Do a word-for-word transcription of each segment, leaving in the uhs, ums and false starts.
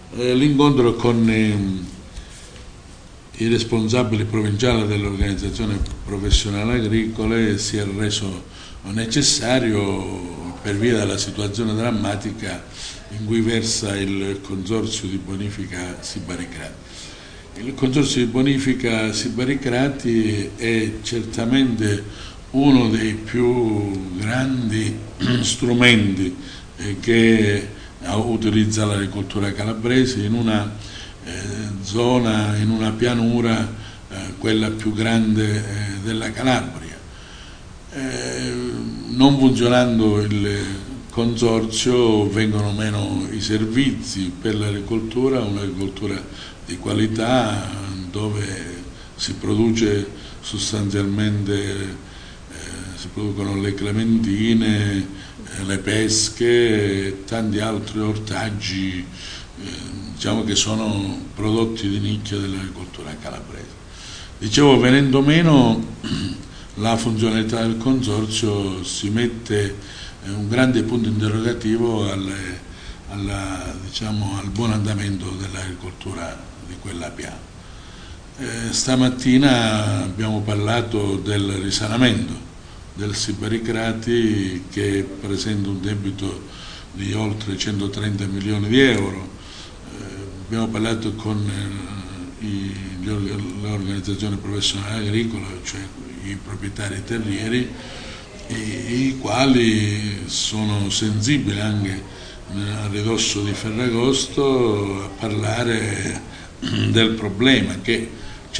eh, l'incontro con eh, i responsabili provinciali delle organizzazioni professionali agricole si è reso necessario per via della situazione drammatica in cui versa il Consorzio di Bonifica Sibaricrati. Il Consorzio di Bonifica Sibaricrati è certamente uno dei più grandi strumenti che utilizza l'agricoltura calabrese in una eh, zona, in una pianura, eh, quella più grande eh, della Calabria. Eh, non funzionando il consorzio vengono meno i servizi per l'agricoltura, un'agricoltura di qualità dove si produce sostanzialmente, eh, si producono le clementine, eh, le pesche e tanti altri ortaggi, eh, diciamo che sono prodotti di nicchia dell'agricoltura calabrese. Dicevo, venendo meno la funzionalità del consorzio, si mette eh, un grande punto interrogativo alle, alla, diciamo, al buon andamento dell'agricoltura di quella piana. Eh, stamattina abbiamo parlato del risanamento del Sibaricrati, che presenta un debito di oltre centotrenta milioni di euro. Eh, abbiamo parlato con eh, i, le organizzazioni professionali agricole, cioè i proprietari terrieri, i, i quali sono sensibili anche a ridosso di Ferragosto a parlare del problema, che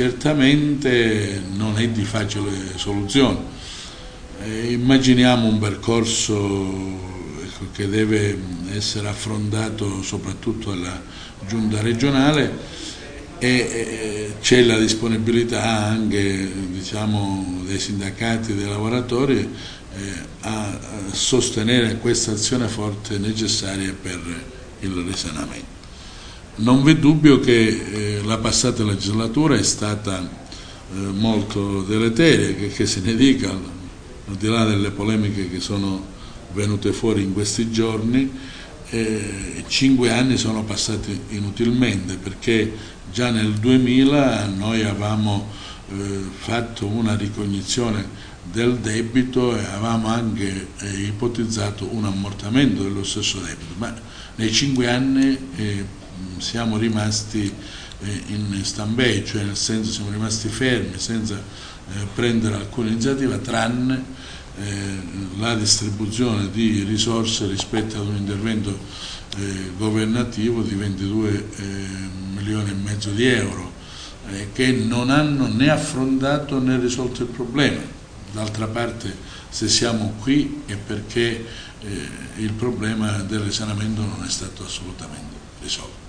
certamente non è di facile soluzione. Eh, immaginiamo un percorso ecco, che deve essere affrontato soprattutto dalla giunta regionale, e eh, c'è la disponibilità anche, diciamo, dei sindacati e dei lavoratori eh, a, a sostenere questa azione forte necessaria per il risanamento. Non v'è dubbio che eh, la passata legislatura è stata eh, molto deleteria, che, che se ne dica, al di là delle polemiche che sono venute fuori in questi giorni. Eh, cinque anni sono passati inutilmente, perché già nel duemila noi avevamo eh, fatto una ricognizione del debito e avevamo anche eh, ipotizzato un ammortamento dello stesso debito, ma nei cinque anni eh, siamo rimasti eh, in stand-by, cioè nel senso siamo rimasti fermi senza eh, prendere alcuna iniziativa, tranne Eh, la distribuzione di risorse rispetto ad un intervento eh, governativo di ventidue eh, milioni e mezzo di euro eh, che non hanno né affrontato né risolto il problema. D'altra parte, se siamo qui è perché eh, il problema del risanamento non è stato assolutamente risolto.